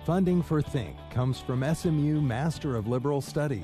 Funding for Think comes from SMU Master of Liberal Studies.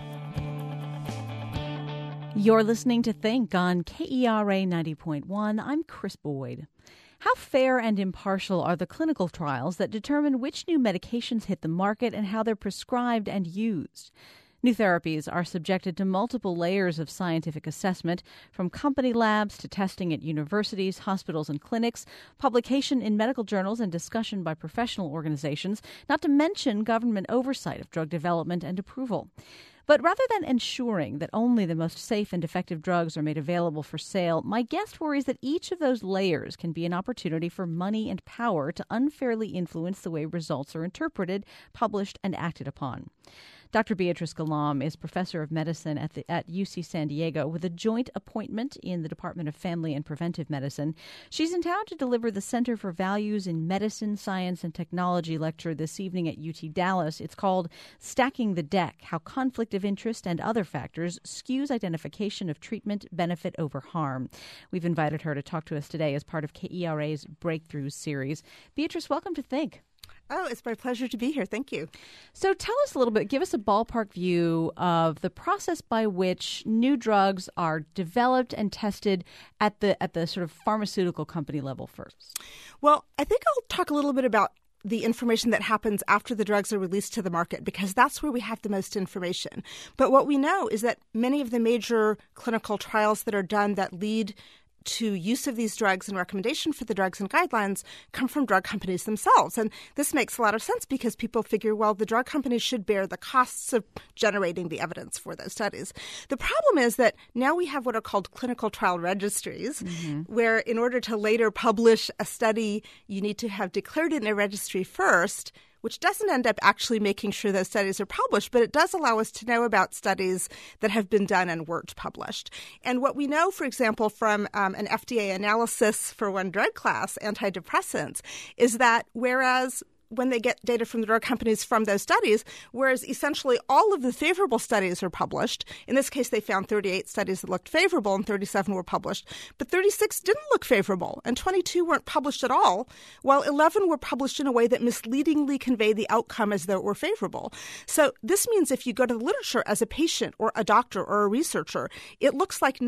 You're listening to Think on KERA 90.1. I'm Chris Boyd. How fair and impartial are the clinical trials that determine which new medications hit the market and how they're prescribed and used? New therapies are subjected to multiple layers of scientific assessment, from company labs to testing at universities, hospitals, and clinics, publication in medical journals, and discussion by professional organizations, not to mention government oversight of drug development and approval. But rather than ensuring that only the most safe and effective drugs are made available for sale, my guest worries that each of those layers can be an opportunity for money and power to unfairly influence the way results are interpreted, published, and acted upon. Dr. Beatrice Golomb is professor of medicine at UC San Diego with a joint appointment in the Department of Family and Preventive Medicine. She's in town to deliver the Center for Values in Medicine, Science, and Technology lecture this evening at UT Dallas. It's called Stacking the Deck, How Conflict of Interest and Other Factors Skews Identification of Treatment Benefit Over Harm. We've invited her to talk to us today as part of KERA's Breakthroughs series. Beatrice, welcome to Think. Oh, it's my pleasure to be here. Thank you. So tell us a little bit, give us a ballpark view of the process by which new drugs are developed and tested at the sort of pharmaceutical company level first. Well, I think I'll talk a little bit about the information that happens after the drugs are released to the market, because that's where we have the most information. But what we know is that many of the major clinical trials that are done that lead to use of these drugs and recommendation for the drugs and guidelines come from drug companies themselves. And this makes a lot of sense because people figure, well, the drug companies should bear the costs of generating the evidence for those studies. The problem is that now we have what are called clinical trial registries, where in order to later publish a study, you need to have declared it in a registry first, which doesn't end up actually making sure those studies are published, but it does allow us to know about studies that have been done and weren't published. And what we know, for example, from an FDA analysis for one drug class, antidepressants, is that whereas when they get data from the drug companies from those studies, whereas essentially all of the favorable studies are published. In this case, they found 38 studies that looked favorable and 37 were published, but 36 didn't look favorable and 22 weren't published at all, while 11 were published in a way that misleadingly conveyed the outcome as though it were favorable. So this means if you go to the literature as a patient or a doctor or a researcher, it looks like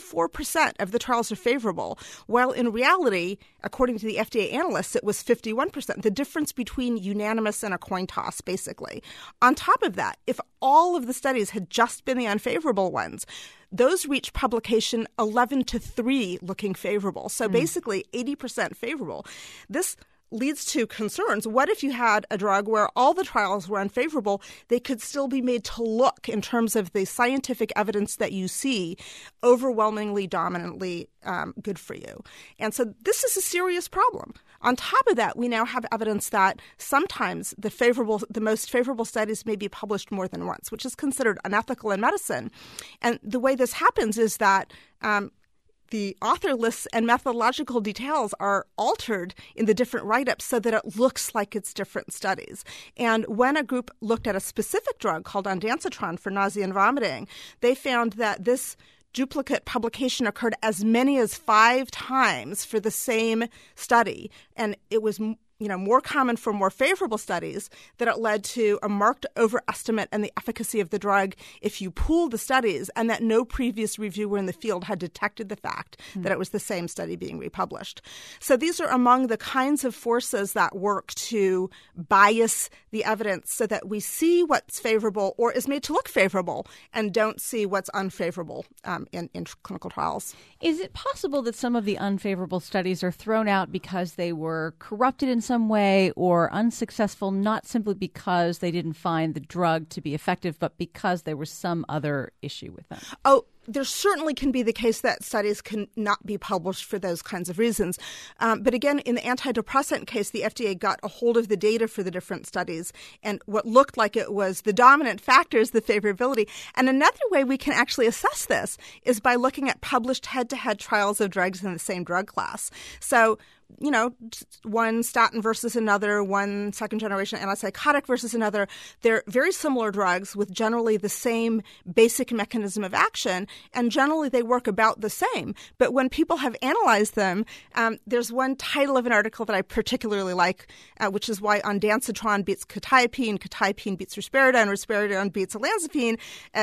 94% of the trials are favorable, while in reality, according to the FDA analysts, it was 51%. The difference between unanimous and a coin toss, basically. On top of that, if all of the studies had just been the unfavorable ones, those reached publication 11-3 looking favorable. So basically 80% favorable. This leads to concerns. What if you had a drug where all the trials were unfavorable? They could still be made to look, in terms of the scientific evidence that you see, overwhelmingly, dominantly good for you. And so this is a serious problem. On top of that, we now have evidence that sometimes the most favorable studies may be published more than once, which is considered unethical in medicine. And the way this happens is that the author lists and methodological details are altered in the different write-ups so that it looks like it's different studies. And when a group looked at a specific drug called ondansetron for nausea and vomiting, they found that this duplicate publication occurred as many as 5 times for the same study. And it was more common for more favorable studies, that it led to a marked overestimate in the efficacy of the drug if you pooled the studies, and that no previous reviewer in the field had detected the fact that it was the same study being republished. So these are among the kinds of forces that work to bias the evidence so that we see what's favorable or is made to look favorable and don't see what's unfavorable in clinical trials. Is it possible that some of the unfavorable studies are thrown out because they were corrupted in some way or unsuccessful, not simply because they didn't find the drug to be effective, but because there was some other issue with them? Oh, there certainly can be the case that studies can not be published for those kinds of reasons. But again, in the antidepressant case, the FDA got a hold of the data for the different studies, and what looked like it was the dominant factor is the favorability. And another way we can actually assess this is by looking at published head-to-head trials of drugs in the same drug class. So one statin versus another, one second-generation antipsychotic versus another. They're very similar drugs with generally the same basic mechanism of action, and generally they work about the same. But when people have analyzed them, there's one title of an article that I particularly like, which is why ondansetron beats quetiapine beats risperidone, risperidone beats olanzapine,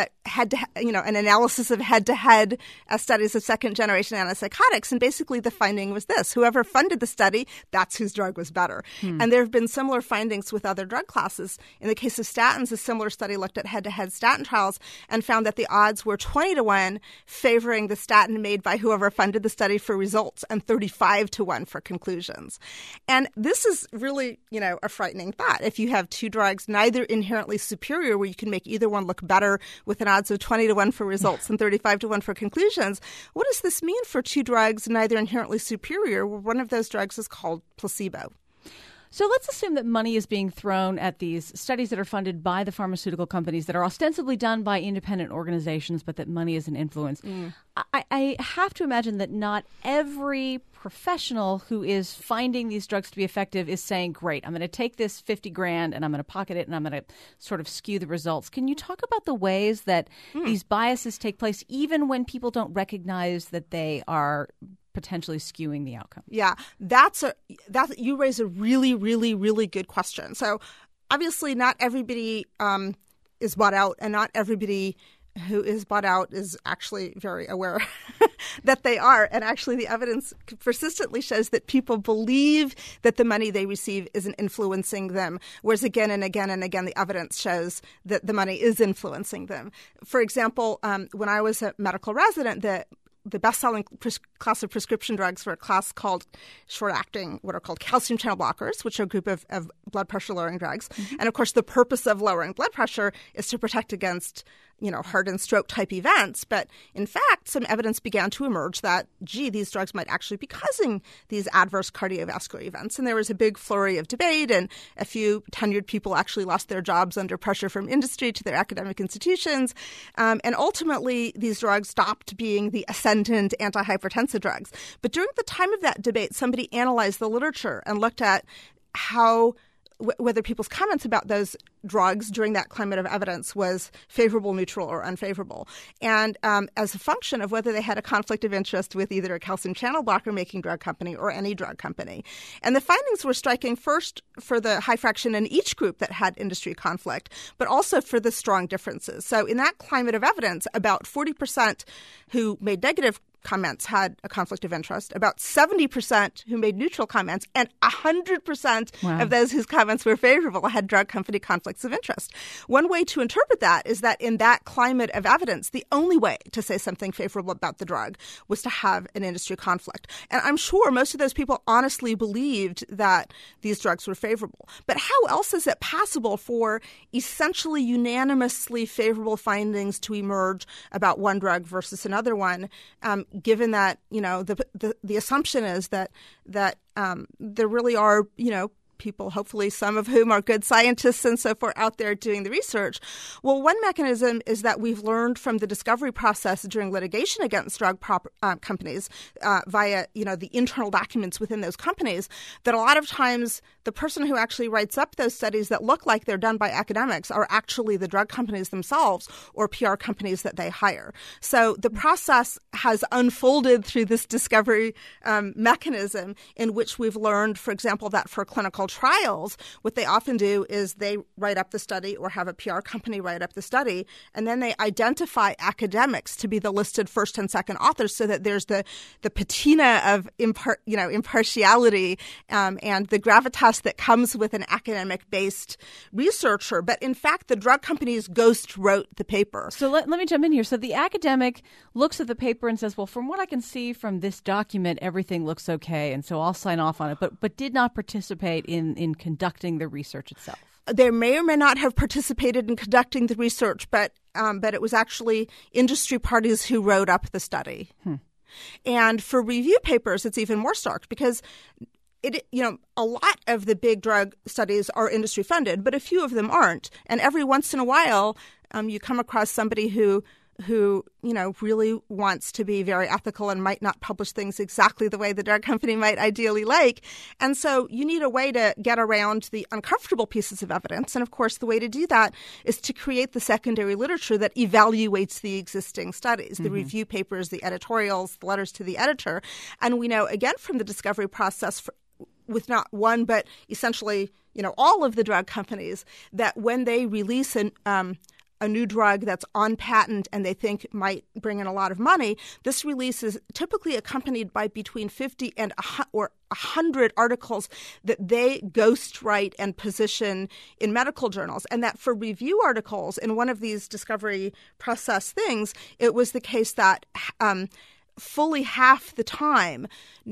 an analysis of head-to-head studies of second-generation antipsychotics. And basically the finding was this: whoever funded the study, that's whose drug was better. And there have been similar findings with other drug classes. In the case of statins, a similar study looked at head-to-head statin trials and found that the odds were 20-1 favoring the statin made by whoever funded the study for results and 35-1 for conclusions. And this is really, a frightening thought. If you have two drugs, neither inherently superior, where you can make either one look better with an odds of 20-1 for results and 35-1 for conclusions, what does this mean for two drugs neither inherently superior, where one of those drugs is called placebo? So let's assume that money is being thrown at these studies that are funded by the pharmaceutical companies that are ostensibly done by independent organizations, but that money is an influence. I have to imagine that not every professional who is finding these drugs to be effective is saying, great, I'm going to take this $50,000 and I'm going to pocket it and I'm going to sort of skew the results. Can you talk about the ways that these biases take place, even when people don't recognize that they are potentially skewing the outcome? Yeah, you raise a really, really, really good question. So obviously not everybody is bought out, and not everybody who is bought out is actually very aware that they are. And actually the evidence persistently shows that people believe that the money they receive isn't influencing them, whereas again and again and again the evidence shows that the money is influencing them. For example, when I was a medical resident, the best-selling class of prescription drugs were a class called short-acting, what are called calcium channel blockers, which are a group of blood pressure-lowering drugs. And, of course, the purpose of lowering blood pressure is to protect against, heart and stroke-type events. But, in fact, some evidence began to emerge that, these drugs might actually be causing these adverse cardiovascular events. And there was a big flurry of debate, and a few tenured people actually lost their jobs under pressure from industry to their academic institutions. And ultimately, these drugs stopped being the ascendant antihypertensive drugs. But during the time of that debate, somebody analyzed the literature and looked at whether people's comments about those drugs during that climate of evidence was favorable, neutral, or unfavorable. And as a function of whether they had a conflict of interest with either a calcium channel blocker making drug company or any drug company. And the findings were striking first for the high fraction in each group that had industry conflict, but also for the strong differences. So in that climate of evidence, about 40% who made negative comments had a conflict of interest, about 70% who made neutral comments, and 100% of those whose comments were favorable had drug company conflicts of interest. One way to interpret that is that in that climate of evidence, the only way to say something favorable about the drug was to have an industry conflict. And I'm sure most of those people honestly believed that these drugs were favorable. But how else is it possible for essentially unanimously favorable findings to emerge about one drug versus another one, given that, the assumption is that there really are, people, hopefully some of whom are good scientists and so forth, out there doing the research. Well, one mechanism is that we've learned from the discovery process during litigation against drug companies via, the internal documents within those companies, that a lot of times the person who actually writes up those studies that look like they're done by academics are actually the drug companies themselves or PR companies that they hire. So the process has unfolded through this discovery mechanism in which we've learned, for example, that for clinical trials, what they often do is they write up the study or have a PR company write up the study, and then they identify academics to be the listed first and second authors so that there's the patina of impartiality and the gravitas that comes with an academic-based researcher. But in fact, the drug companies ghost wrote the paper. So let me jump in here. So the academic looks at the paper and says, well, from what I can see from this document, everything looks okay, and so I'll sign off on it, but did not participate in conducting the research itself. They may or may not have participated in conducting the research, but it was actually industry parties who wrote up the study. And for review papers, it's even more stark because a lot of the big drug studies are industry funded, but a few of them aren't. And every once in a while, you come across somebody who who, really wants to be very ethical and might not publish things exactly the way the drug company might ideally like. And so you need a way to get around the uncomfortable pieces of evidence. And of course, the way to do that is to create the secondary literature that evaluates the existing studies, the review papers, the editorials, the letters to the editor. And we know, again, from the discovery process with not one, but essentially, all of the drug companies, that when they release a new drug that's on patent and they think might bring in a lot of money, this release is typically accompanied by between 50 and 100 articles that they ghostwrite and position in medical journals. And that for review articles in one of these discovery process things, it was the case that fully half the time,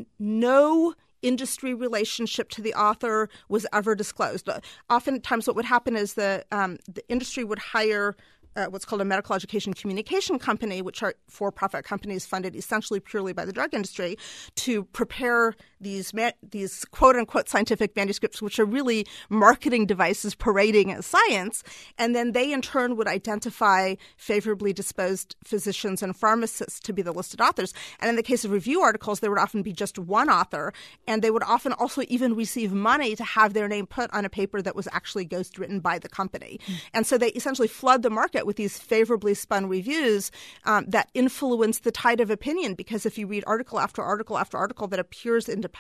no industry relationship to the author was ever disclosed. Oftentimes what would happen is the industry would hire what's called a medical education communication company, which are for-profit companies funded essentially purely by the drug industry, to prepare these quote-unquote scientific manuscripts, which are really marketing devices parading as science. And then they, in turn, would identify favorably disposed physicians and pharmacists to be the listed authors. And in the case of review articles, there would often be just one author, and they would often also even receive money to have their name put on a paper that was actually ghostwritten by the company. And so they essentially flood the market with these favorably spun reviews that influence the tide of opinion, because if you read article after article after article that appears independent,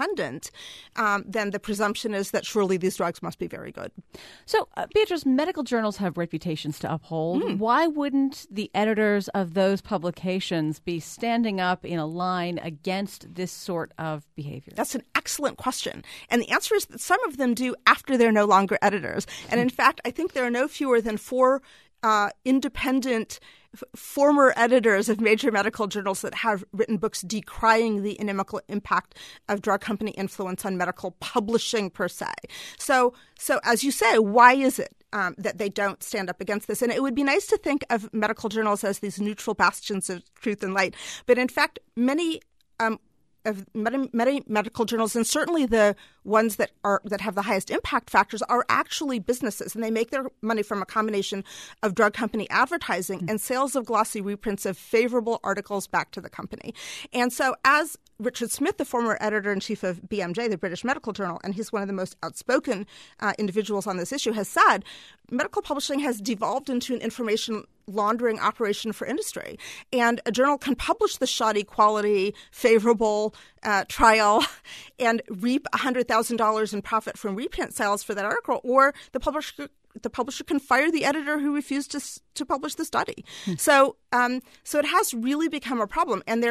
then the presumption is that surely these drugs must be very good. So, Beatrice, medical journals have reputations to uphold. Why wouldn't the editors of those publications be standing up in a line against this sort of behavior? That's an excellent question. And the answer is that some of them do after they're no longer editors. And in fact, I think there are no fewer than 4 independent former editors of major medical journals that have written books decrying the inimical impact of drug company influence on medical publishing per se. So as you say, why is it that they don't stand up against this? And it would be nice to think of medical journals as these neutral bastions of truth and light. But in fact, many medical journals, and certainly the ones that have the highest impact factors, are actually businesses, and they make their money from a combination of drug company advertising and sales of glossy reprints of favorable articles back to the company. And so, as Richard Smith, the former editor-in-chief of BMJ, the British Medical Journal, and he's one of the most outspoken individuals on this issue, has said, medical publishing has devolved into an information laundering operation for industry. And a journal can publish the shoddy quality, favorable trial and reap $100,000 in profit from reprint sales for that article, or the publisher can fire the editor who refused to publish the study. So it has really become a problem. And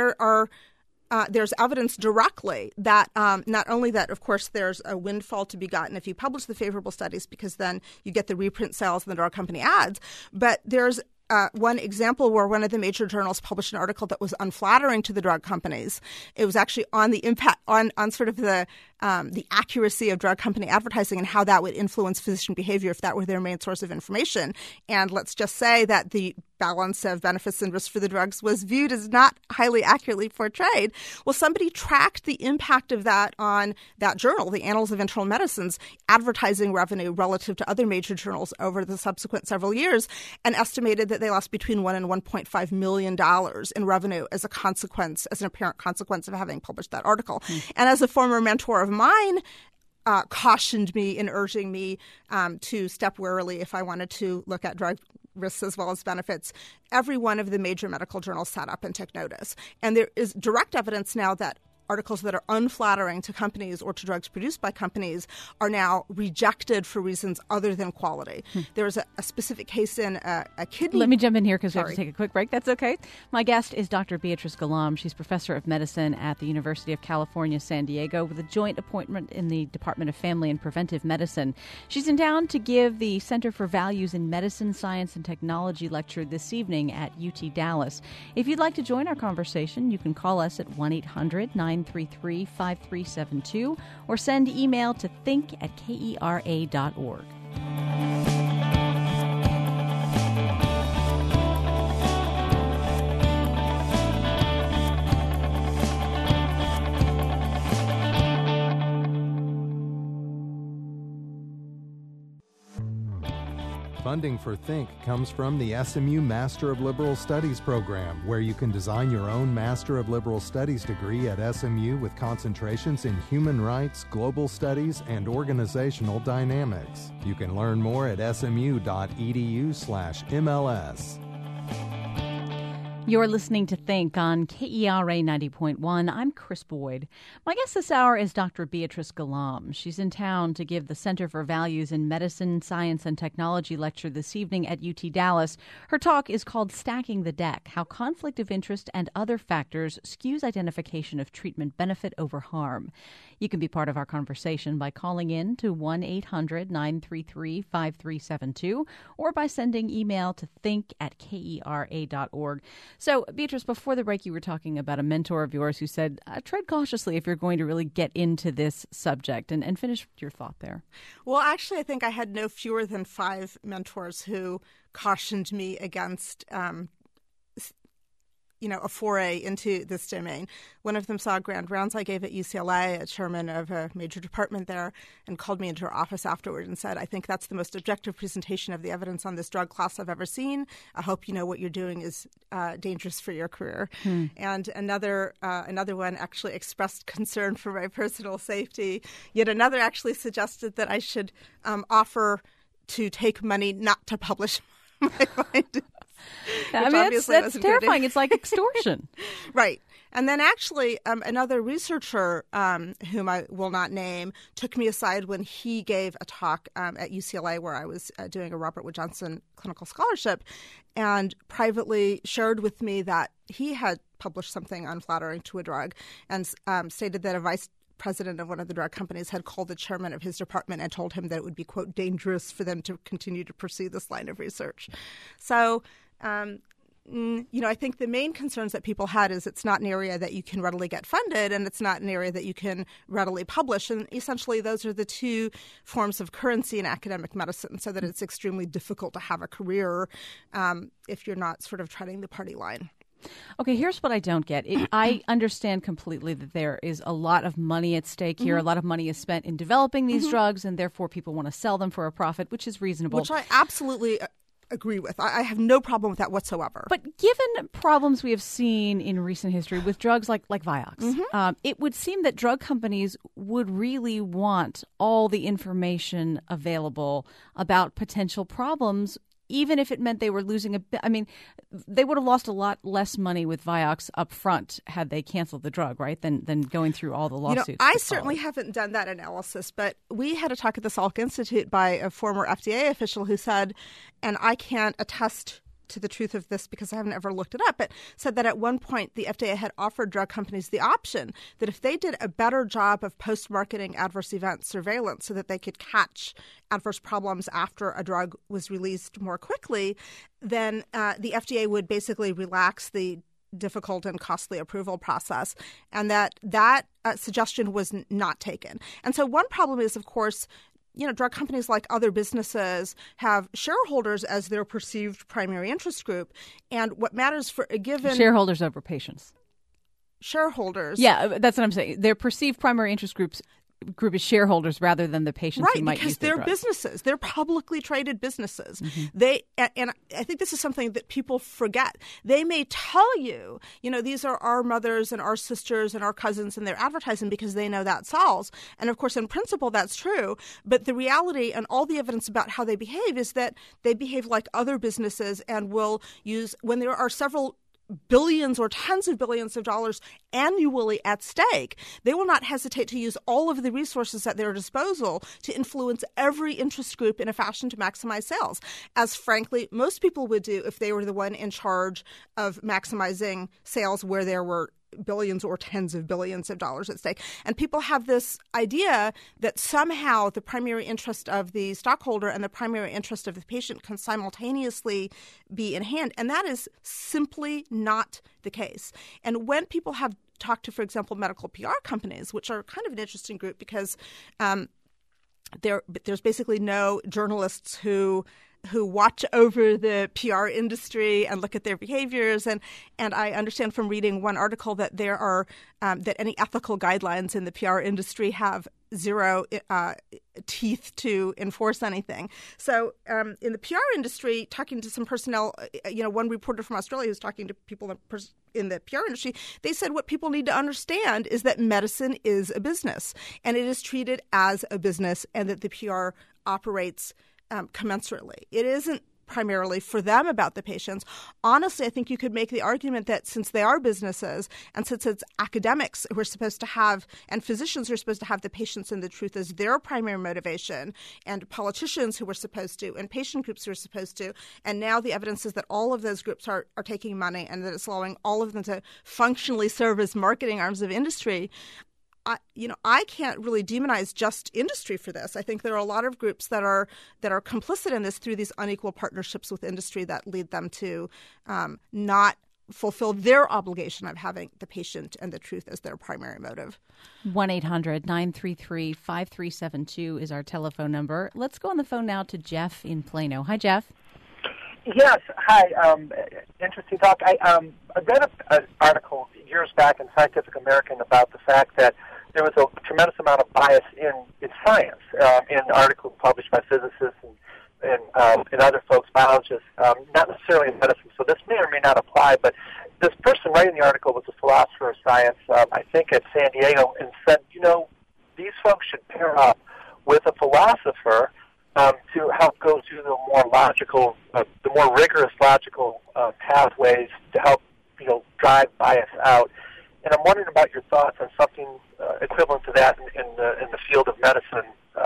there's evidence directly that not only that, of course, there's a windfall to be gotten if you publish the favorable studies, because then you get the reprint sales and the drug company ads, but there's one example where one of the major journals published an article that was unflattering to the drug companies. It was actually on the impact on sort of the accuracy of drug company advertising and how that would influence physician behavior if that were their main source of information. And let's just say that the balance of benefits and risks for the drugs was viewed as not highly accurately portrayed. Well, somebody tracked the impact of that on that journal, the Annals of Internal Medicine's advertising revenue relative to other major journals over the subsequent several years, and estimated that they lost between $1 and $1.5 million in revenue as an apparent consequence of having published that article. And as a former mentor of mine cautioned me in urging me to step warily if I wanted to look at drug risks as well as benefits, every one of the major medical journals sat up and took notice. And there is direct evidence now that articles that are unflattering to companies or to drugs produced by companies are now rejected for reasons other than quality. There was a specific case in a kidney... Let me jump in here because we have to take a quick break. That's okay. My guest is Dr. Beatrice Golomb. She's professor of medicine at the University of California, San Diego, with a joint appointment in the Department of Family and Preventive Medicine. She's in town to give the Center for Values in Medicine, Science, and Technology lecture this evening at UT Dallas. If you'd like to join our conversation, you can call us at 1-800-933-5372 or send email to think@kera.org. Funding for Think comes from the SMU Master of Liberal Studies program, where you can design your own Master of Liberal Studies degree at SMU with concentrations in human rights, global studies, and organizational dynamics. You can learn more at smu.edu/MLS. You're listening to Think on KERA 90.1. I'm Chris Boyd. My guest this hour is Dr. Beatrice Golomb. She's in town to give the Center for Values in Medicine, Science, and Technology lecture this evening at UT Dallas. Her talk is called Stacking the Deck, How Conflict of Interest and Other Factors Skews Identification of Treatment Benefit over Harm. You can be part of our conversation by calling in to 1-800-933-5372 or by sending email to think@kera.org. So, Beatrice, before the break, you were talking about a mentor of yours who said, tread cautiously if you're going to really get into this subject, and finish your thought there. Well, actually, I think I had no fewer than 5 mentors who cautioned me against a foray into this domain. One of them saw grand rounds I gave at UCLA, a chairman of a major department there, and called me into her office afterward and said, I think that's the most objective presentation of the evidence on this drug class I've ever seen. I hope you know what you're doing is dangerous for your career. And another one actually expressed concern for my personal safety. Yet another actually suggested that I should offer to take money not to publish my findings. I mean, that's terrifying. It's like extortion. Right. And then actually another researcher whom I will not name took me aside when he gave a talk at UCLA where I was doing a Robert Wood Johnson clinical scholarship, and privately shared with me that he had published something unflattering to a drug and stated that a vice president of one of the drug companies had called the chairman of his department and told him that it would be, quote, dangerous for them to continue to pursue this line of research. So I think the main concerns that people had is it's not an area that you can readily get funded, and it's not an area that you can readily publish. And essentially, those are the two forms of currency in academic medicine, so that it's extremely difficult to have a career if you're not sort of treading the party line. Okay, here's what I don't get. I understand completely that there is a lot of money at stake here. A lot of money is spent in developing these drugs, and therefore people want to sell them for a profit, which is reasonable. Which I absolutely agree with. I have no problem with that whatsoever. But given problems we have seen in recent history with drugs like Vioxx, it would seem that drug companies would really want all the information available about potential problems, even if it meant they were losing a bit. I mean, they would have lost a lot less money with Vioxx up front had they canceled the drug, right, than going through all the lawsuits. I certainly haven't done that analysis, but we had a talk at the Salk Institute by a former FDA official who said, and I can't attest to the truth of this because I haven't ever looked it up, but said that at one point the FDA had offered drug companies the option that if they did a better job of post-marketing adverse event surveillance so that they could catch adverse problems after a drug was released more quickly, then the FDA would basically relax the difficult and costly approval process, and that suggestion was not taken. And so one problem is, of course, drug companies, like other businesses, have shareholders as their perceived primary interest group. And what matters for a given... Shareholders over patients. Shareholders. Yeah, that's what I'm saying. Their perceived primary interest group is shareholders rather than the patients who might use their drugs. Right, because they're businesses. They're publicly traded businesses. And I think this is something that people forget. They may tell you, these are our mothers and our sisters and our cousins, and they're advertising because they know that sells. And of course, in principle, that's true. But the reality and all the evidence about how they behave is that they behave like other businesses and will use, when there are several billions or tens of billions of dollars annually at stake, they will not hesitate to use all of the resources at their disposal to influence every interest group in a fashion to maximize sales, as frankly most people would do if they were the one in charge of maximizing sales where there were billions or tens of billions of dollars at stake. And people have this idea that somehow the primary interest of the stockholder and the primary interest of the patient can simultaneously be in hand. And that is simply not the case. And when people have talked to, for example, medical PR companies, which are kind of an interesting group because there's basically no journalists who who watch over the PR industry and look at their behaviors. And I understand from reading one article that there are that any ethical guidelines in the PR industry have zero teeth to enforce anything. So in the PR industry, talking to some personnel, one reporter from Australia who's talking to people in the PR industry, they said what people need to understand is that medicine is a business and it is treated as a business, and that the PR operates commensurately. It isn't primarily for them about the patients. Honestly, I think you could make the argument that since they are businesses and since it's academics who are supposed to have and physicians who are supposed to have the patients and the truth as their primary motivation, and politicians who are supposed to, and patient groups who are supposed to, and now the evidence is that all of those groups are taking money and that it's allowing all of them to functionally serve as marketing arms of industry. I can't really demonize just industry for this. I think there are a lot of groups that are complicit in this through these unequal partnerships with industry that lead them to not fulfill their obligation of having the patient and the truth as their primary motive. 1-800-933-5372 is our telephone number. Let's go on the phone now to Jeff in Plano. Hi, Jeff. Yes. Hi. Interesting talk. I read an article years back in Scientific American about the fact that there was a tremendous amount of bias in science, in articles published by physicists and other folks, biologists, not necessarily in medicine. So this may or may not apply, but this person writing the article was a philosopher of science, I think at San Diego, and said, these folks should pair up with a philosopher to help go through the more logical, the more rigorous logical pathways to help drive bias out. And I'm wondering about your thoughts on something equivalent to that in the field of medicine,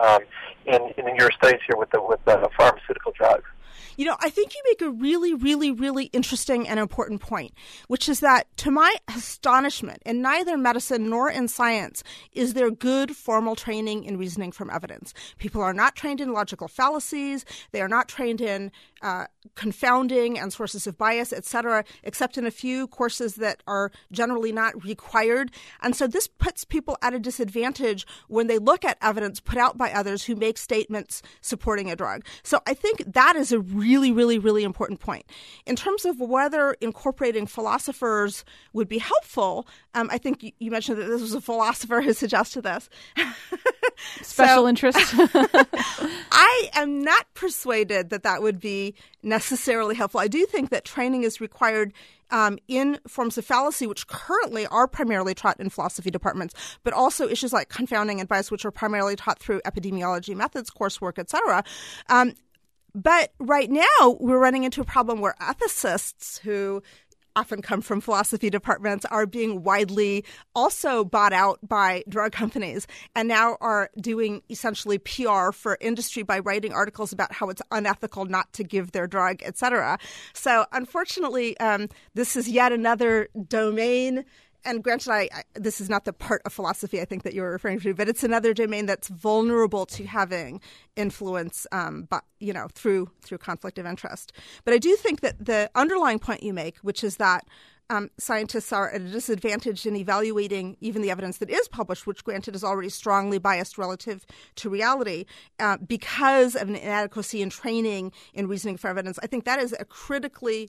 in your studies here with the pharmaceutical drugs. I think you make a really, really, really interesting and important point, which is that, to my astonishment, in neither medicine nor in science is there good formal training in reasoning from evidence. People are not trained in logical fallacies. They are not trained in confounding and sources of bias, et cetera, except in a few courses that are generally not required. And so this puts people at a disadvantage when they look at evidence put out by others who make statements supporting a drug. So I think that is a really, really, really important point. In terms of whether incorporating philosophers would be helpful, I think you mentioned that this was a philosopher who suggested this. Special interest. I am not persuaded that would be necessarily helpful. I do think that training is required in forms of fallacy, which currently are primarily taught in philosophy departments, but also issues like confounding and bias, which are primarily taught through epidemiology methods, coursework, et cetera. But right now, we're running into a problem where ethicists who often come from philosophy departments are being widely also bought out by drug companies and now are doing essentially PR for industry by writing articles about how it's unethical not to give their drug, et cetera. So unfortunately, this is yet another domain. And granted, this is not the part of philosophy I think that you're referring to, but it's another domain that's vulnerable to having influence, through conflict of interest. But I do think that the underlying point you make, which is that scientists are at a disadvantage in evaluating even the evidence that is published, which granted is already strongly biased relative to reality, because of an inadequacy in training in reasoning for evidence. I think that is a critically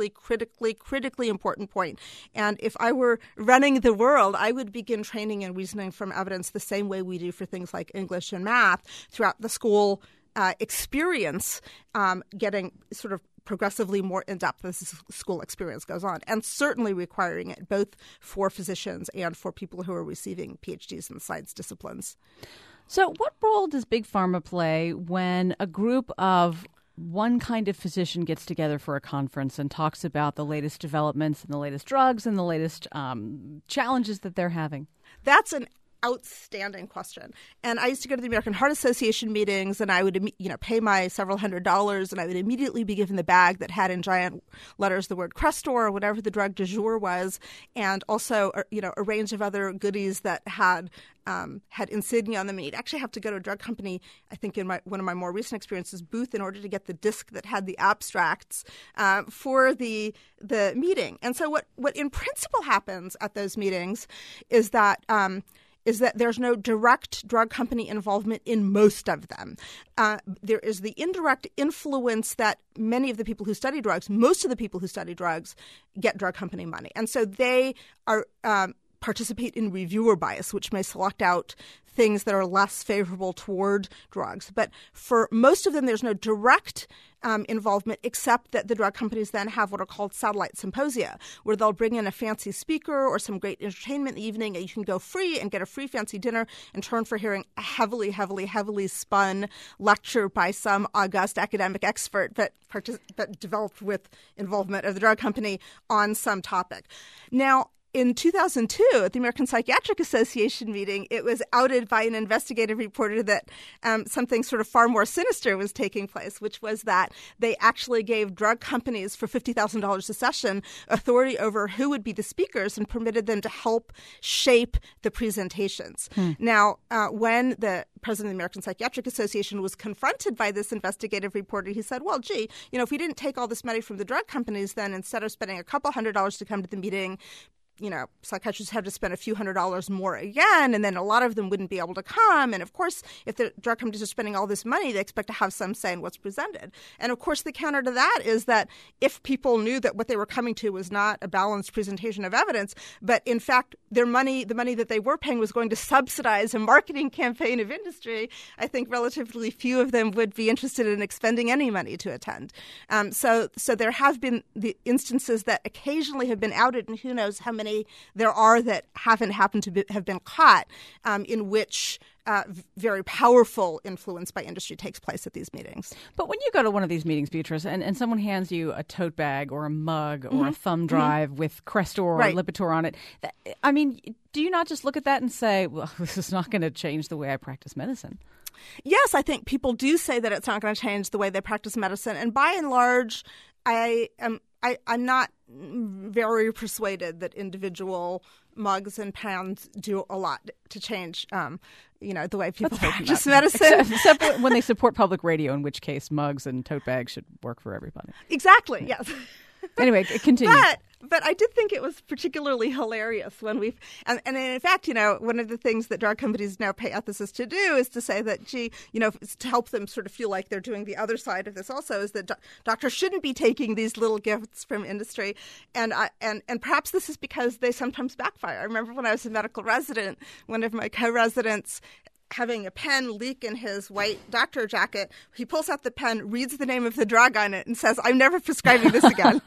important point. And if I were running the world, I would begin training in reasoning from evidence the same way we do for things like English and math throughout the school experience, getting sort of progressively more in-depth as the school experience goes on, and certainly requiring it both for physicians and for people who are receiving PhDs in science disciplines. So what role does Big Pharma play when a group of one kind of physician gets together for a conference and talks about the latest developments and the latest drugs and the latest challenges that they're having? That's an outstanding question. And I used to go to the American Heart Association meetings, and I would, pay my several $100s, and I would immediately be given the bag that had in giant letters the word Crestor or whatever the drug du jour was, and also, a range of other goodies that had insignia on them. And you'd actually have to go to a drug company, I think in one of my more recent experiences, booth in order to get the disc that had the abstracts for the meeting. And so what in principle happens at those meetings is that is that there's no direct drug company involvement in most of them. There is the indirect influence that many of the people who study drugs, most of the people who study drugs, get drug company money. And so they are participate in reviewer bias, which may select out things that are less favorable toward drugs. But for most of them, there's no direct involvement, except that the drug companies then have what are called satellite symposia, where they'll bring in a fancy speaker or some great entertainment in the evening, and you can go free and get a free fancy dinner in turn for hearing a heavily spun lecture by some august academic expert that developed with involvement of the drug company on some topic. Now, in 2002, at the American Psychiatric Association meeting, it was outed by an investigative reporter that something sort of far more sinister was taking place, which was that they actually gave drug companies for $50,000 a session authority over who would be the speakers and permitted them to help shape the presentations. Now, when the president of the American Psychiatric Association was confronted by this investigative reporter, he said, well, gee, if we didn't take all this money from the drug companies, then instead of spending a couple $100s to come to the meeting, psychiatrists have to spend a few $100s more again, and then a lot of them wouldn't be able to come. And of course, if the drug companies are spending all this money, they expect to have some say in what's presented. And of course, the counter to that is that if people knew that what they were coming to was not a balanced presentation of evidence, but in fact, the money that they were paying was going to subsidize a marketing campaign of industry, I think relatively few of them would be interested in expending any money to attend. So there have been the instances that occasionally have been outed, and who knows how many there are that haven't happened to have been caught, in which very powerful influence by industry takes place at these meetings. But when you go to one of these meetings, Beatrice, and someone hands you a tote bag or a mug or a thumb drive with Crestor or Lipitor on it, do you not just look at that and say, well, this is not going to change the way I practice medicine? Yes, I think people do say that it's not going to change the way they practice medicine. And by and large, I'm not very persuaded that individual mugs and pans do a lot to change, the way people practice medicine. Except when they support public radio, in which case mugs and tote bags should work for everybody. Exactly, yes. Anyway, continue. But I did think it was particularly hilarious when and in fact, one of the things that drug companies now pay ethicists to do is to say that, to help them sort of feel like they're doing the other side of this also, is that doctors shouldn't be taking these little gifts from industry. And perhaps this is because they sometimes backfire. I remember when I was a medical resident, one of my co-residents having a pen leak in his white doctor jacket, he pulls out the pen, reads the name of the drug on it, and says, I'm never prescribing this again.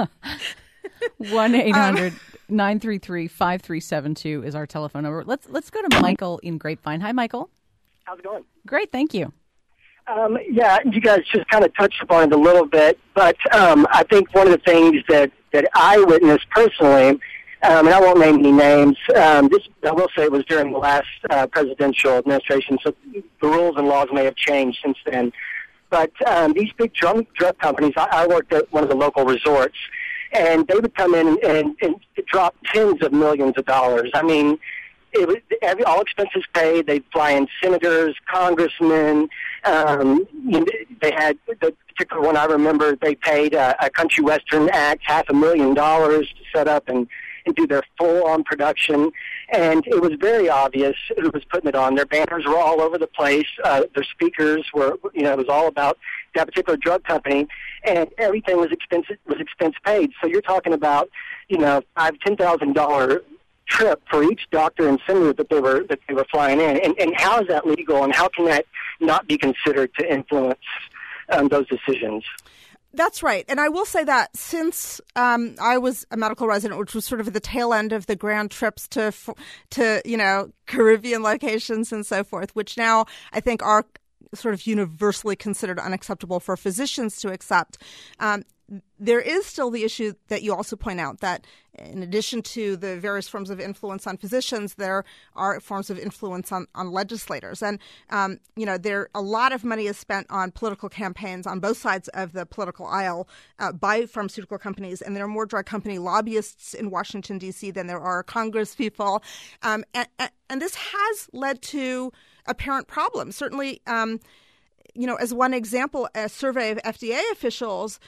1-800-933-5372 is our telephone number. Let's go to Michael in Grapevine. Hi, Michael. How's it going? Great, thank you. You guys just kind of touched upon it a little bit, but I think one of the things that I witnessed personally, and I won't name any names, I will say it was during the last presidential administration, so the rules and laws may have changed since then. But these big drug companies, I worked at one of the local resorts, and they would come in and drop tens of millions of dollars. I mean, it was all expenses paid. They'd fly in senators, congressmen. They had the particular one I remember. They paid a country western act $500,000 to set up and do their full-on production. And it was very obvious who was putting it on. Their banners were all over the place. Their speakers were, it was all about that particular drug company, and everything was expense paid. So you're talking about, $5,000-$10,000 trip for each doctor and senator that they were flying in. And how is that legal? And how can that not be considered to influence those decisions? That's right. And I will say that since I was a medical resident, which was sort of at the tail end of the grand trips to Caribbean locations and so forth, which now I think are sort of universally considered unacceptable for physicians to accept, there is still the issue that you also point out that in addition to the various forms of influence on physicians, there are forms of influence on legislators. And, a lot of money is spent on political campaigns on both sides of the political aisle by pharmaceutical companies. And there are more drug company lobbyists in Washington, D.C. than there are Congress people. And this has led to apparent problems. Certainly, as one example, a survey of FDA officials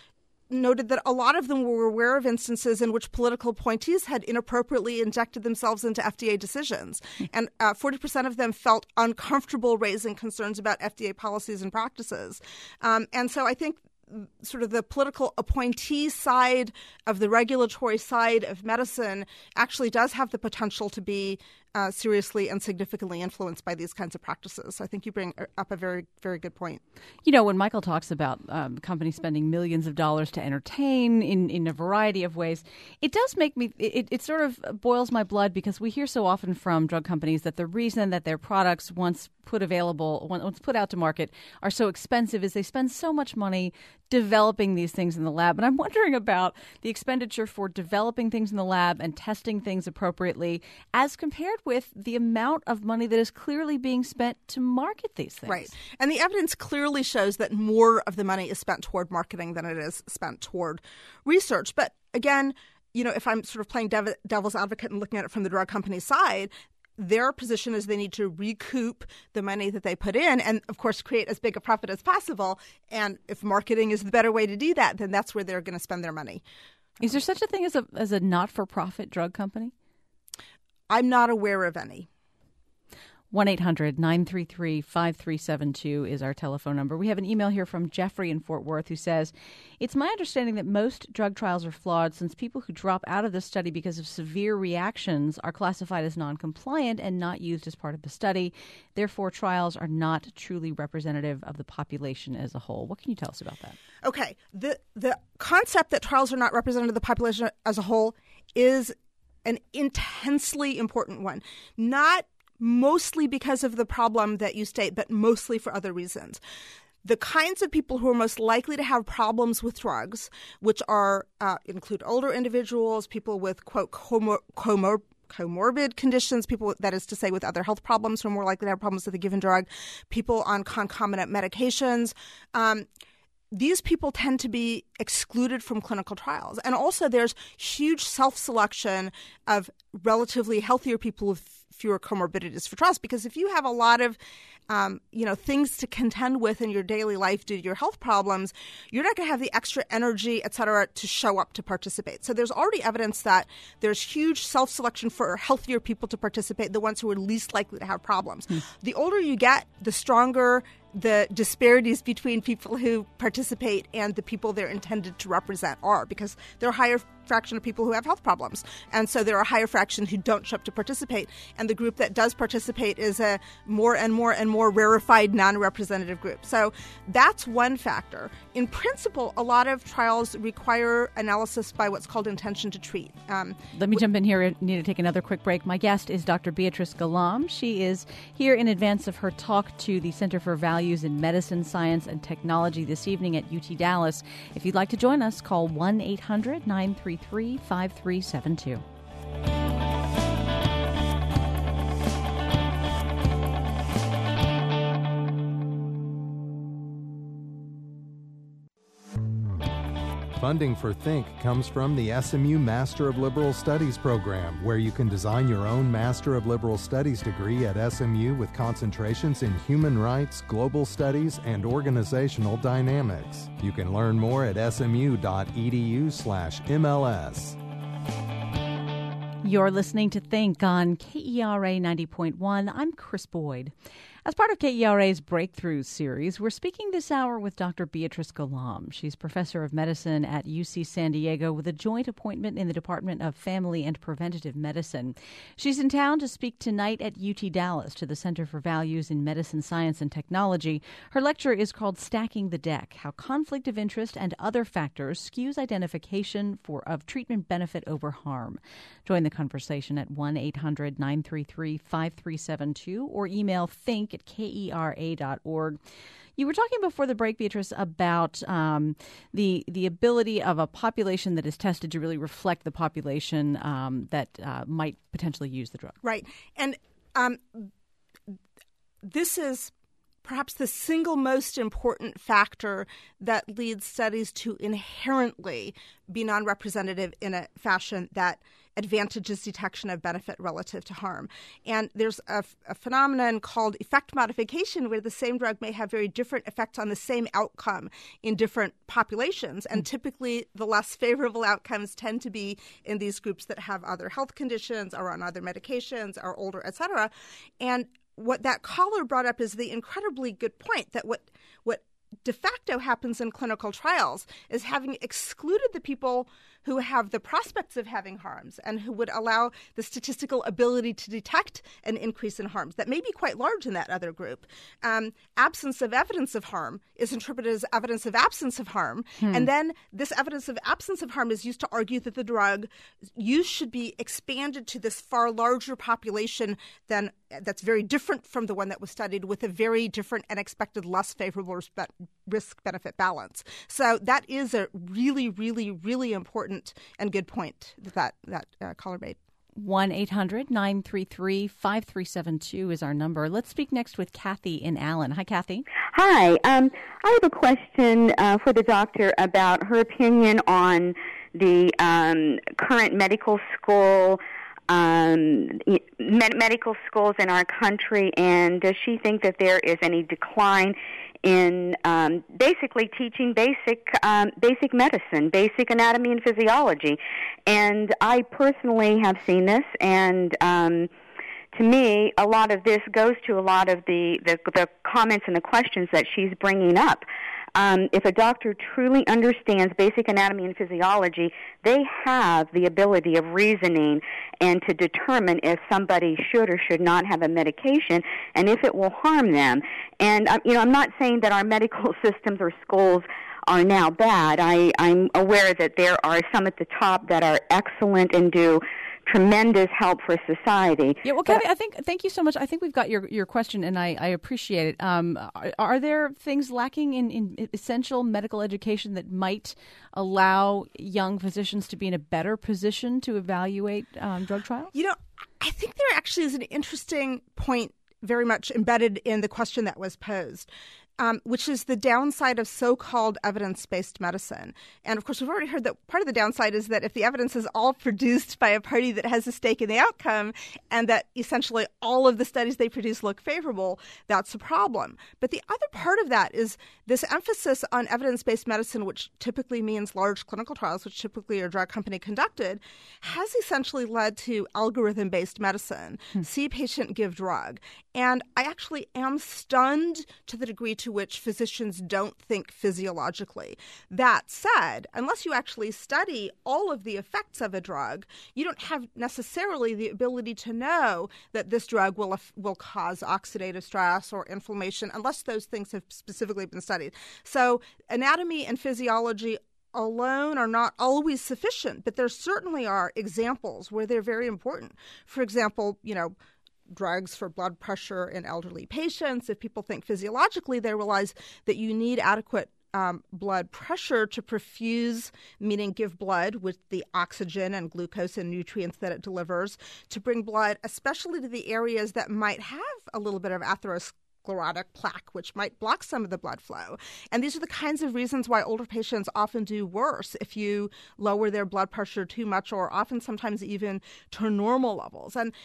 noted that a lot of them were aware of instances in which political appointees had inappropriately injected themselves into FDA decisions. And 40% of them felt uncomfortable raising concerns about FDA policies and practices. And so I think sort of the political appointee side of the regulatory side of medicine actually does have the potential to be seriously and significantly influenced by these kinds of practices. So I think you bring up a very, very good point. You know, when Michael talks about companies spending millions of dollars to entertain in a variety of ways, it does make me, it sort of boils my blood, because we hear so often from drug companies that the reason that their products, once put out to market, are so expensive is they spend so much money developing these things in the lab. And I'm wondering about the expenditure for developing things in the lab and testing things appropriately as compared with the amount of money that is clearly being spent to market these things. Right. And the evidence clearly shows that more of the money is spent toward marketing than it is spent toward research. But again, you know, if I'm sort of playing devil's advocate and looking at it from the drug company side, their position is they need to recoup the money that they put in and, of course, create as big a profit as possible. And if marketing is the better way to do that, then that's where they're going to spend their money. Is there such a thing as a not-for-profit drug company? I'm not aware of any. 1-800-933-5372 is our telephone number. We have an email here from Jeffrey in Fort Worth who says, "It's my understanding that most drug trials are flawed since people who drop out of the study because of severe reactions are classified as non-compliant and not used as part of the study. Therefore, trials are not truly representative of the population as a whole." What can you tell us about that? Okay. The concept that trials are not representative of the population as a whole is an intensely important one. Not mostly because of the problem that you state, but mostly for other reasons. The kinds of people who are most likely to have problems with drugs, which are include older individuals, people with, quote, comorbid conditions, people, that is to say, with other health problems who are more likely to have problems with a given drug, people on concomitant medications. These people tend to be excluded from clinical trials. And also there's huge self-selection of relatively healthier people with fewer comorbidities for trials, because if you have a lot of things to contend with in your daily life due to your health problems, you're not going to have the extra energy, et cetera, to show up to participate. So there's already evidence that there's huge self-selection for healthier people to participate, the ones who are least likely to have problems. The older you get, the stronger the disparities between people who participate and the people they're intended to represent are, because there are a higher fraction of people who have health problems. And so there are a higher fraction who don't show up to participate. And the group that does participate is a more and more and more rarefied, non-representative group. So that's one factor. In principle, a lot of trials require analysis by what's called intention to treat. Let me jump in here. I need to take another quick break. My guest is Dr. Beatrice Golomb. She is here in advance of her talk to the Center for Values in Medicine, Science, and Technology this evening at UT Dallas. If you'd like to join us, call 1-800-933-5372. Funding for Think comes from the SMU Master of Liberal Studies program, where you can design your own Master of Liberal Studies degree at SMU with concentrations in human rights, global studies, and organizational dynamics. You can learn more at smu.edu/MLS. You're listening to Think on KERA 90.1. I'm Chris Boyd. As part of KERA's Breakthrough series, we're speaking this hour with Dr. Beatrice Golomb. She's professor of medicine at UC San Diego with a joint appointment in the Department of Family and Preventative Medicine. She's in town to speak tonight at UT Dallas to the Center for Values in Medicine, Science, and Technology. Her lecture is called Stacking the Deck: How Conflict of Interest and Other Factors Skews Identification of Treatment Benefit Over Harm. Join the conversation at 1-800-933-5372 or email think@kera.org. You were talking before the break, Beatrice, about the ability of a population that is tested to really reflect the population that might potentially use the drug. Right. And this is perhaps the single most important factor that leads studies to inherently be non-representative in a fashion that advantages detection of benefit relative to harm. And there's a phenomenon called effect modification, where the same drug may have very different effects on the same outcome in different populations. And typically the less favorable outcomes tend to be in these groups that have other health conditions, are on other medications, are older, et cetera. And what that caller brought up is the incredibly good point that what de facto happens in clinical trials is, having excluded the people who have the prospects of having harms and who would allow the statistical ability to detect an increase in harms that may be quite large in that other group. Absence of evidence of harm is interpreted as evidence of absence of harm. And then this evidence of absence of harm is used to argue that the drug use should be expanded to this far larger population than that's very different from the one that was studied, with a very different and expected less favorable risk-benefit balance. So that is a really, really, really important and good point that caller made. 1-800-933-5372 is our number. Let's speak next with Kathy in Allen. Hi, Kathy. Hi. I have a question for the doctor about her opinion on the current medical school medical schools in our country, and does she think that there is any decline in basically teaching basic medicine, basic anatomy and physiology? And I personally have seen this, and to me, a lot of this goes to a lot of the comments and the questions that she's bringing up. If a doctor truly understands basic anatomy and physiology, they have the ability of reasoning and to determine if somebody should or should not have a medication and if it will harm them. And, I'm not saying that our medical systems or schools are now bad. I'm aware that there are some at the top that are excellent and do tremendous help for society. Yeah, well, Kathy, thank you so much. I think we've got your question, and I appreciate it. Are there things lacking in essential medical education that might allow young physicians to be in a better position to evaluate drug trials? I think there actually is an interesting point very much embedded in the question that was posed. Which is the downside of so-called evidence-based medicine. And, of course, we've already heard that part of the downside is that if the evidence is all produced by a party that has a stake in the outcome and that essentially all of the studies they produce look favorable, that's a problem. But the other part of that is this emphasis on evidence-based medicine, which typically means large clinical trials, which typically are drug company conducted, has essentially led to algorithm-based medicine. See patient, give drug. And I actually am stunned to the degree to which physicians don't think physiologically. That said, unless you actually study all of the effects of a drug, you don't have necessarily the ability to know that this drug will cause oxidative stress or inflammation unless those things have specifically been studied. So anatomy and physiology alone are not always sufficient, but there certainly are examples where they're very important. For example, drugs for blood pressure in elderly patients. If people think physiologically, they realize that you need adequate blood pressure to perfuse, meaning give blood with the oxygen and glucose and nutrients that it delivers, to bring blood, especially to the areas that might have a little bit of atherosclerotic plaque, which might block some of the blood flow. And these are the kinds of reasons why older patients often do worse if you lower their blood pressure too much, or often sometimes even to normal levels. And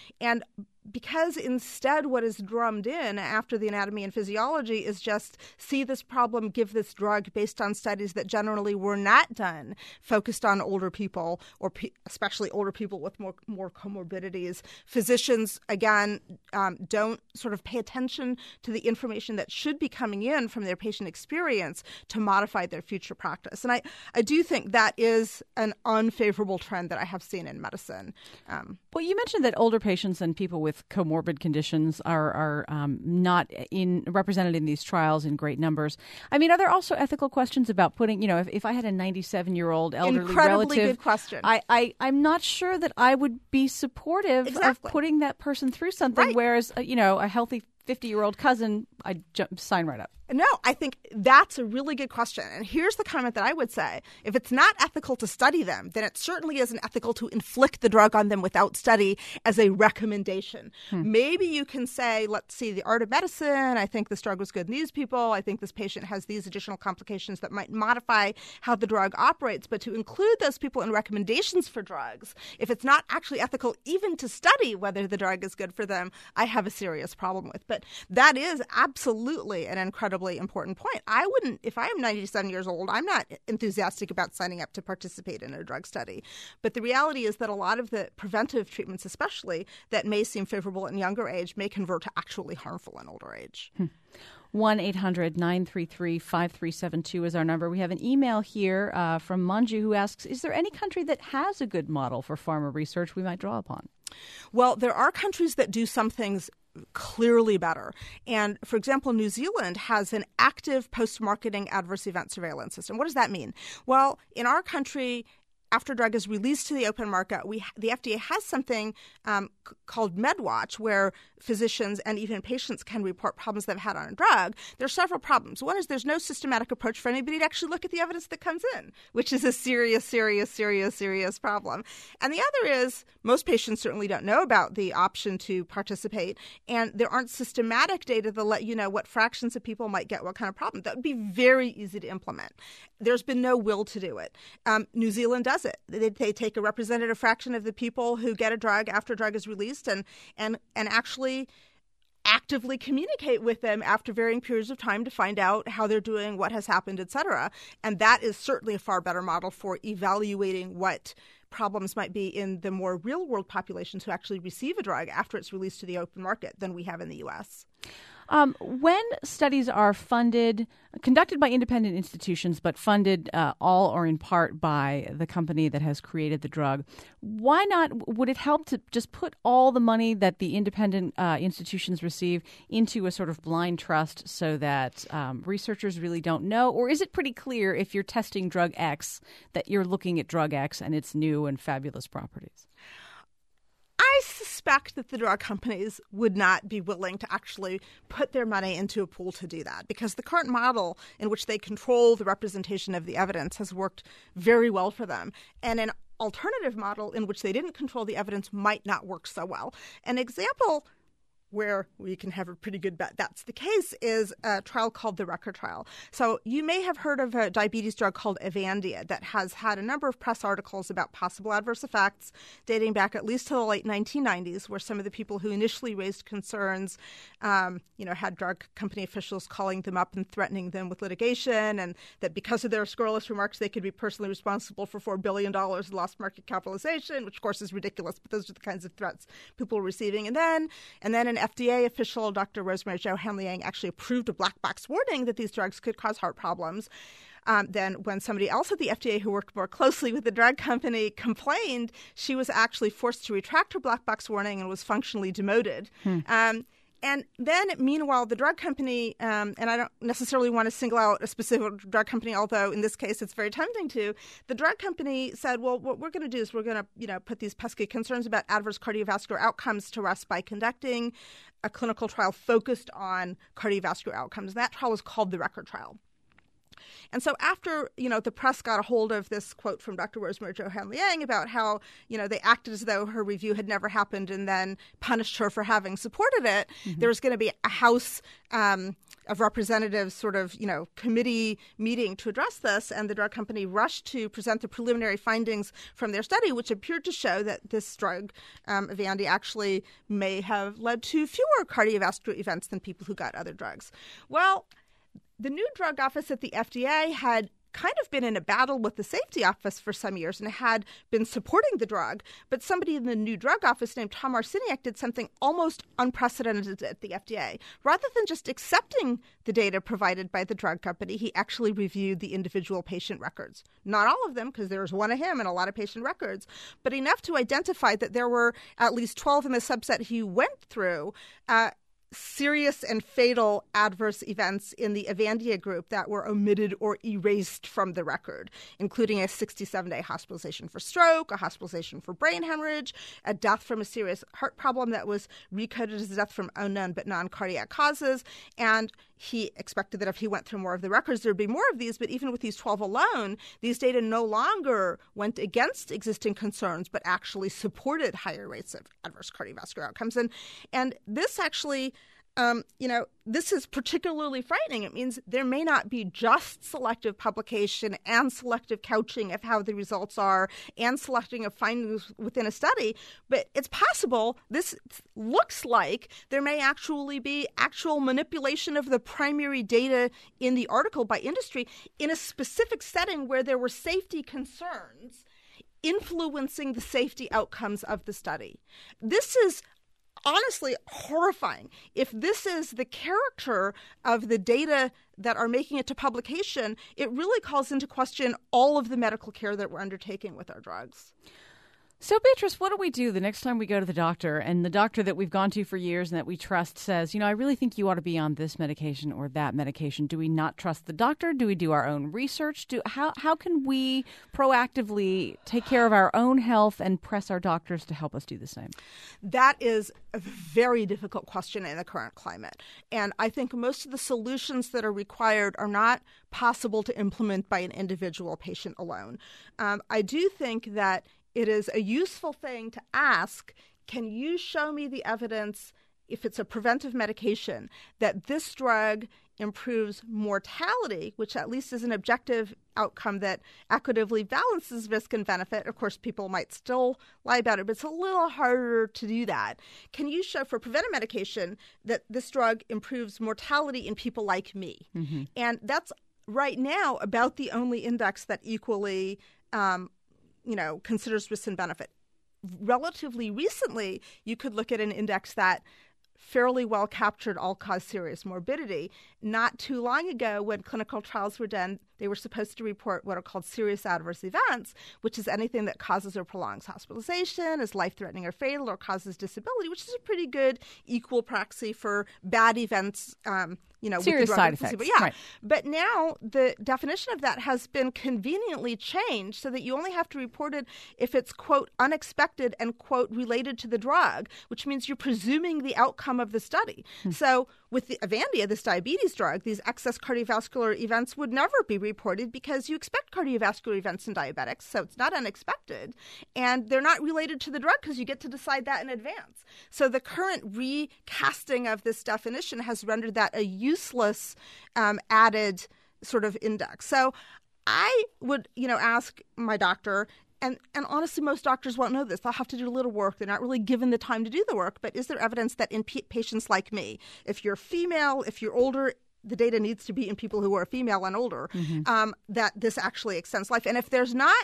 because instead what is drummed in after the anatomy and physiology is just see this problem, give this drug based on studies that generally were not done, focused on older people or especially older people with more comorbidities. Physicians, again, don't sort of pay attention to the information that should be coming in from their patient experience to modify their future practice. And I do think that is an unfavorable trend that I have seen in medicine. Well, you mentioned that older patients and people with comorbid conditions are not represented in these trials in great numbers. I mean, are there also ethical questions about putting, if I had a 97-year-old elderly Incredibly relative, good question. I'm not sure that I would be supportive of putting that person through something, Right. whereas, a healthy 50-year-old cousin I sign right up. No, I think that's a really good question. And here's the comment that I would say. If it's not ethical to study them, then it certainly isn't ethical to inflict the drug on them without study as a recommendation. Maybe you can say, let's see, the art of medicine, I think this drug was good in these people. I think this patient has these additional complications that might modify how the drug operates. But to include those people in recommendations for drugs, if it's not actually ethical even to study whether the drug is good for them, I have a serious problem with. But that is absolutely an incredibly important point. I wouldn't, if I am 97 years old, I'm not enthusiastic about signing up to participate in a drug study. But the reality is that a lot of the preventive treatments, especially, that may seem favorable in younger age may convert to actually harmful in older age. 1-800-933-5372 is our number. We have an email here from Manju who asks, is there any country that has a good model for pharma research we might draw upon? Well, there are countries that do some things clearly better. And, for example, New Zealand has an active post-marketing adverse event surveillance system. What does that mean? Well, in our country, after a drug is released to the open market, the FDA has something called MedWatch, where physicians and even patients can report problems they've had on a drug. There are several problems. One is there's no systematic approach for anybody to actually look at the evidence that comes in, which is a serious problem. And the other is most patients certainly don't know about the option to participate, and there aren't systematic data that let you know what fractions of people might get what kind of problem. That would be very easy to implement. There's been no will to do it. New Zealand does it. They take a representative fraction of the people who get a drug after a drug is released and actually actively communicate with them after varying periods of time to find out how they're doing, what has happened, et cetera. And that is certainly a far better model for evaluating what problems might be in the more real-world populations who actually receive a drug after it's released to the open market than we have in the U.S. When studies are conducted by independent institutions, but funded all or in part by the company that has created the drug, why not? Would it help to just put all the money that the independent institutions receive into a sort of blind trust so that researchers really don't know? Or is it pretty clear if you're testing drug X that you're looking at drug X and its new and fabulous properties? I suspect that the drug companies would not be willing to actually put their money into a pool to do that, because the current model in which they control the representation of the evidence has worked very well for them. And an alternative model in which they didn't control the evidence might not work so well. An example where we can have a pretty good bet that's the case is a trial called the Record trial. So you may have heard of a diabetes drug called Avandia that has had a number of press articles about possible adverse effects dating back at least to the late 1990s, where some of the people who initially raised concerns, had drug company officials calling them up and threatening them with litigation, and that because of their scurrilous remarks, they could be personally responsible for $4 billion in lost market capitalization, which of course is ridiculous, but those are the kinds of threats people were receiving. And then an FDA official, Dr. Rosemary Jo Hanliang, actually approved a black box warning that these drugs could cause heart problems. Then when somebody else at the FDA who worked more closely with the drug company complained, she was actually forced to retract her black box warning and was functionally demoted. And then, meanwhile, the drug company, and I don't necessarily want to single out a specific drug company, although in this case it's very tempting to, the drug company said, well, what we're going to do is we're going to put these pesky concerns about adverse cardiovascular outcomes to rest by conducting a clinical trial focused on cardiovascular outcomes. That trial was called the Record trial. And so after, the press got a hold of this quote from Dr. Rosemary Jo Hanliang about how, they acted as though her review had never happened and then punished her for having supported it, there was going to be a House of Representatives sort of, committee meeting to address this. And the drug company rushed to present the preliminary findings from their study, which appeared to show that this drug, Avandia, actually may have led to fewer cardiovascular events than people who got other drugs. Well, the new drug office at the FDA had kind of been in a battle with the safety office for some years and had been supporting the drug. But somebody in the new drug office named Tom Marciniak did something almost unprecedented at the FDA. Rather than just accepting the data provided by the drug company, he actually reviewed the individual patient records. Not all of them, because there was one of him and a lot of patient records, but enough to identify that there were at least 12 in the subset he went through serious and fatal adverse events in the Avandia group that were omitted or erased from the record, including a 67-day hospitalization for stroke, a hospitalization for brain hemorrhage, a death from a serious heart problem that was recoded as a death from unknown but non-cardiac causes. And he expected that if he went through more of the records, there would be more of these. But even with these 12 alone, these data no longer went against existing concerns, but actually supported higher rates of adverse cardiovascular outcomes. And this actually, this is particularly frightening. It means there may not be just selective publication and selective couching of how the results are and selecting of findings within a study, but it's possible this looks like there may actually be actual manipulation of the primary data in the article by industry in a specific setting where there were safety concerns influencing the safety outcomes of the study. This is honestly horrifying. If this is the character of the data that are making it to publication, it really calls into question all of the medical care that we're undertaking with our drugs. So, Beatrice, what do we do the next time we go to the doctor and the doctor that we've gone to for years and that we trust says, I really think you ought to be on this medication or that medication? Do we not trust the doctor? Do we do our own research? How can we proactively take care of our own health and press our doctors to help us do the same? That is a very difficult question in the current climate. And I think most of the solutions that are required are not possible to implement by an individual patient alone. I do think that it is a useful thing to ask, can you show me the evidence, if it's a preventive medication, that this drug improves mortality, which at least is an objective outcome that equitably balances risk and benefit. Of course, people might still lie about it, but it's a little harder to do that. Can you show for preventive medication that this drug improves mortality in people like me? Mm-hmm. And that's right now about the only index that equally considers risk and benefit. Relatively recently, you could look at an index that fairly well captured all-cause serious morbidity. Not too long ago, when clinical trials were done, they were supposed to report what are called serious adverse events, which is anything that causes or prolongs hospitalization, is life-threatening or fatal, or causes disability, which is a pretty good equal proxy for bad events, serious side effects. But yeah. Right. But now the definition of that has been conveniently changed so that you only have to report it if it's, quote, unexpected and, quote, related to the drug, which means you're presuming the outcome of the study. So with the Avandia, this diabetes drug, these excess cardiovascular events would never be reported because you expect cardiovascular events in diabetics, so it's not unexpected. And they're not related to the drug because you get to decide that in advance. So the current recasting of this definition has rendered that a useless added sort of index. So I would, ask my doctor, and honestly, most doctors won't know this. They'll have to do a little work. They're not really given the time to do the work. But is there evidence that in patients like me, if you're female, if you're older, the data needs to be in people who are female and older, that this actually extends life? And if there's not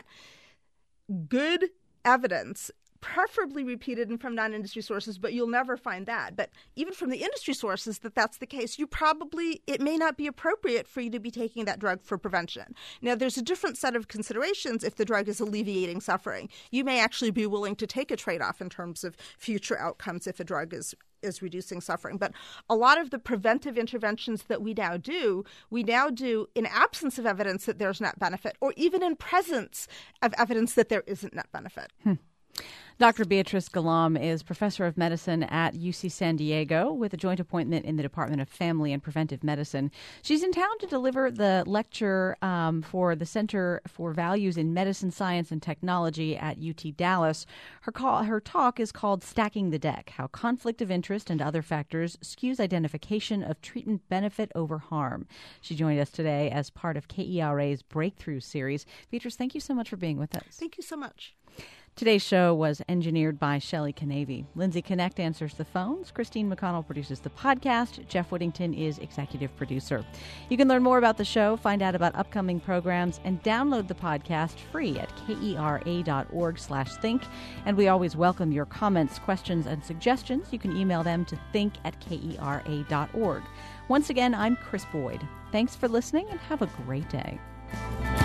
good evidence, preferably repeated and from non-industry sources, but you'll never find that. But even from the industry sources that's the case, it may not be appropriate for you to be taking that drug for prevention. Now, there's a different set of considerations if the drug is alleviating suffering. You may actually be willing to take a trade-off in terms of future outcomes if a drug is reducing suffering. But a lot of the preventive interventions that we now do in absence of evidence that there's net benefit, or even in presence of evidence that there isn't net benefit. Dr. Beatrice Golomb is professor of medicine at UC San Diego with a joint appointment in the Department of Family and Preventive Medicine. She's in town to deliver the lecture for the Center for Values in Medicine, Science, and Technology at UT Dallas. Her talk is called Stacking the Deck, How Conflict of Interest and Other Factors Skews Identification of Treatment Benefit Over Harm. She joined us today as part of KERA's Breakthrough series. Beatrice, thank you so much for being with us. Thank you so much. Today's show was engineered by Shelley Canavy. Lindsay Connect answers the phones. Christine McConnell produces the podcast. Jeff Whittington is executive producer. You can learn more about the show, find out about upcoming programs, and download the podcast free at kera.org/think. And we always welcome your comments, questions, and suggestions. You can email them to think@kera.org. Once again, I'm Chris Boyd. Thanks for listening and have a great day.